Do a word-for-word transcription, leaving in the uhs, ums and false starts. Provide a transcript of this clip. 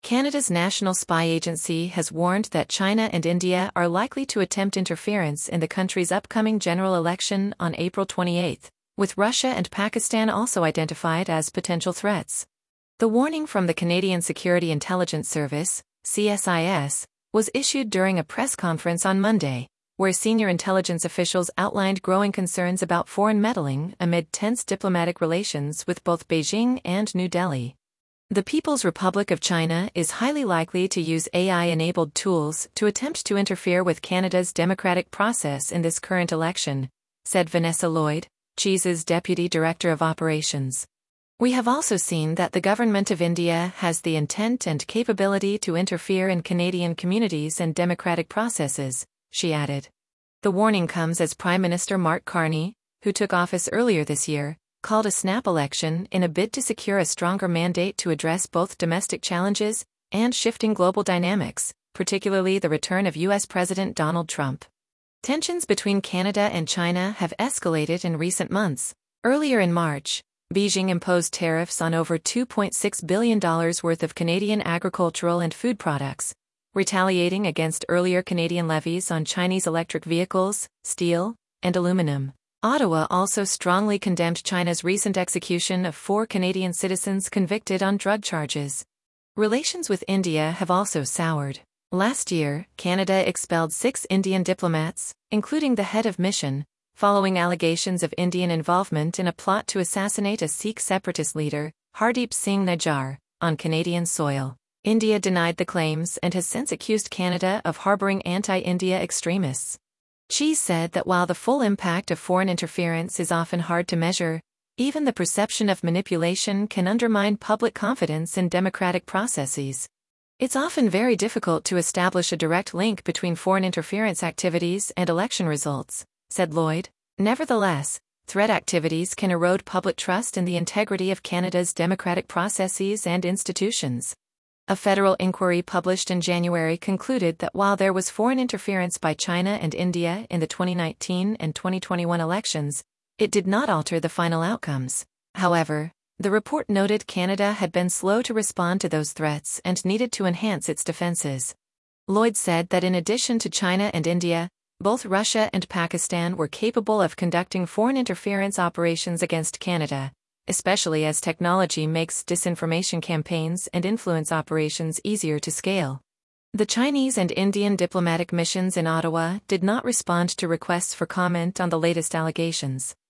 Canada's National Spy Agency has warned that China and India are likely to attempt interference in the country's upcoming general election on April twenty-eighth, with Russia and Pakistan also identified as potential threats. The warning from the Canadian Security Intelligence Service, C S I S, was issued during a press conference on Monday, where senior intelligence officials outlined growing concerns about foreign meddling amid tense diplomatic relations with both Beijing and New Delhi. The People's Republic of China is highly likely to use A I-enabled tools to attempt to interfere with Canada's democratic process in this current election, said Vanessa Lloyd, CHIS's Deputy Director of Operations. We have also seen that the government of India has the intent and capability to interfere in Canadian communities and democratic processes, she added. The warning comes as Prime Minister Mark Carney, who took office earlier this year, called a snap election in a bid to secure a stronger mandate to address both domestic challenges and shifting global dynamics, particularly the return of U S President Donald Trump. Tensions between Canada and China have escalated in recent months. Earlier in March, Beijing imposed tariffs on over two point six billion dollars worth of Canadian agricultural and food products, retaliating against earlier Canadian levies on Chinese electric vehicles, steel, and aluminum. Ottawa also strongly condemned China's recent execution of four Canadian citizens convicted on drug charges. Relations with India have also soured. Last year, Canada expelled six Indian diplomats, including the head of mission, following allegations of Indian involvement in a plot to assassinate a Sikh separatist leader, Hardeep Singh Nijjar, on Canadian soil. India denied the claims and has since accused Canada of harboring anti-India extremists. Xi said that while the full impact of foreign interference is often hard to measure, even the perception of manipulation can undermine public confidence in democratic processes. It's often very difficult to establish a direct link between foreign interference activities and election results, said Lloyd. Nevertheless, threat activities can erode public trust in the integrity of Canada's democratic processes and institutions. A federal inquiry published in January concluded that while there was foreign interference by China and India in the twenty nineteen and twenty twenty-one elections, it did not alter the final outcomes. However, the report noted Canada had been slow to respond to those threats and needed to enhance its defenses. Lloyd said that in addition to China and India, both Russia and Pakistan were capable of conducting foreign interference operations against Canada, especially as technology makes disinformation campaigns and influence operations easier to scale. The Chinese and Indian diplomatic missions in Ottawa did not respond to requests for comment on the latest allegations.